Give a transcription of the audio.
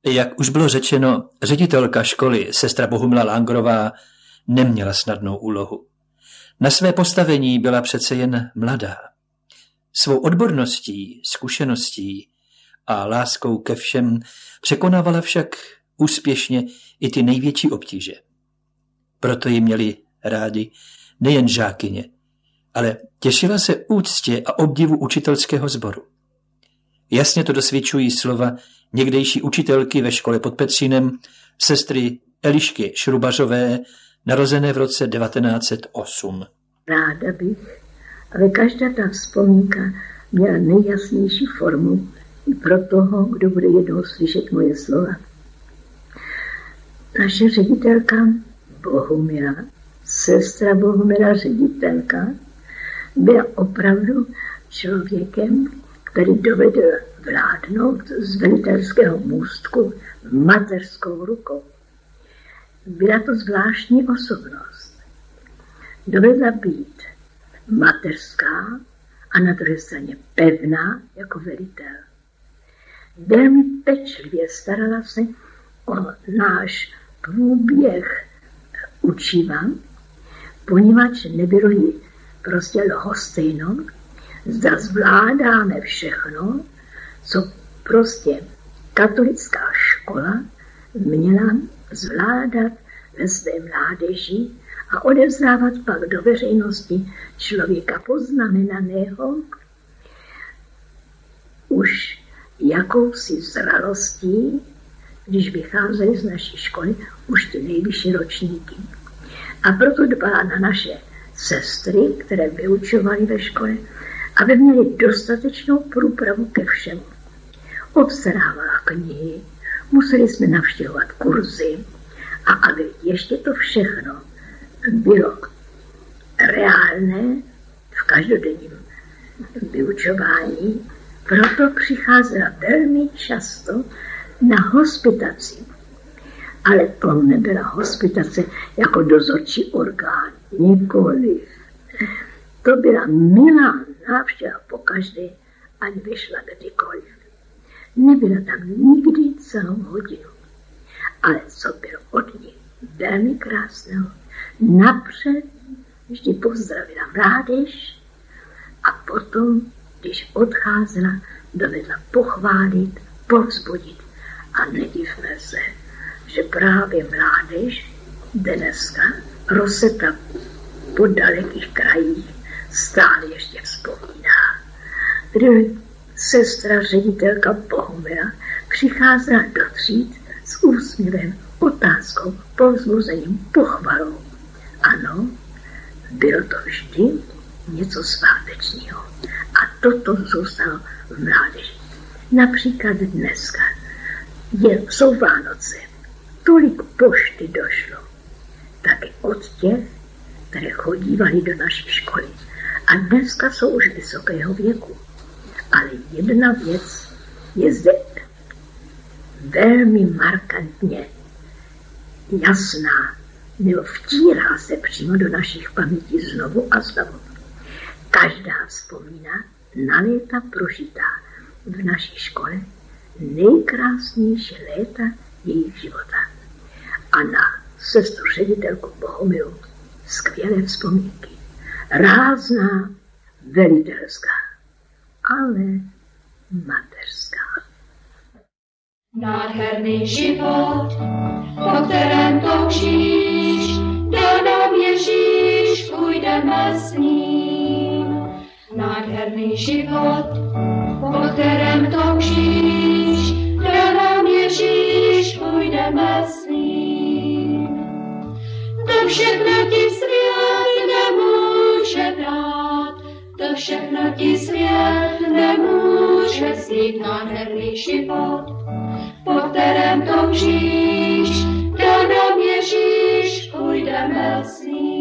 Jak už bylo řečeno, ředitelka školy, sestra Bohumila Langrová, neměla snadnou úlohu. Na své postavení byla přece jen mladá. Svou odborností, zkušeností a láskou ke všem překonávala však úspěšně i ty největší obtíže. Proto ji měli rádi nejen žákyně, ale těšila se úctě a obdivu učitelského sboru. Jasně to dosvědčují slova někdejší učitelky ve škole pod Petřínem, sestry Elišky Šrubařové, narozené v roce 1908. Ráda bych, ale každá ta vzpomínka měla nejjasnější formu i pro toho, kdo bude jednou slyšet moje slova. Naše ředitelka Bohumila, sestra Bohumila ředitelka, byla opravdu člověkem, který dovedl vládnout z velitelského můstku mateřskou rukou. Byla to zvláštní osobnost. Dovedla být mateřská a na druhé straně pevná jako velitel. Velmi pečlivě starala se o náš průběh učiva, poněvadž nebylo jí prostě lhostejno, zda zvládáme všechno, co prostě katolická škola měla zvládat ve své mládeži a odevzdávat pak do veřejnosti člověka poznamenaného už jakousi zralostí, když vycházeli z naší školy už ty nejvyšší ročníky. A proto dbala na naše sestry, které vyučovaly ve škole, aby měli dostatečnou průpravu ke všemu. Obstarávala knihy, museli jsme navštěvovat kurzy a aby ještě to všechno bylo reálné v každodenním vyučování, proto přicházela velmi často na hospitaci. Ale to nebyla hospitace jako dozorčí orgán, nikoliv. To byla milá návštěva pokaždé, ať vyšla kdykoliv. Nebyla tam nikdy celou hodinu. Ale co bylo od ní velmi krásného, napřed vždy pozdravila mládež a potom, když odcházela, dovedla pochválit, povzbudit. A nedivme se, že právě mládež dneska rozseta po dalekých krajích stále ještě vzpomíná. Kdy sestra ředitelka Bohumila přicházela do tříd s úsměvem, otázkou, povzbuzením, pochvalou. Ano, bylo to vždy něco svátečného. A toto zůstalo v mládeži. Například dneska jsou Vánoce. Tolik pošty došlo. Taky od těch, které chodívali do naší školy. A dneska jsou už vysokého věku. Ale jedna věc je zde velmi markantně jasná, nebo vtírá se přímo do našich pamětí znovu a znovu. Každá vzpomíná na léta prožitá v naší škole, nejkrásnější léta jejich života. A na sestru ředitelku Bohumilu skvělé vzpomínky. Rázná, velitelská, ale mateřská. Nádherný život, po kterém toužíš, do nám Ježíš, půjdeme s ním. Nádherný život, po kterém toužíš, do nám Ježíš, půjdeme s ním. To všechno ti svět nemůže dát, to všechno ti svět nemůže vzít. Nádherný život, po kterém toužíš, do nám Ježíš, půjdeme s ním.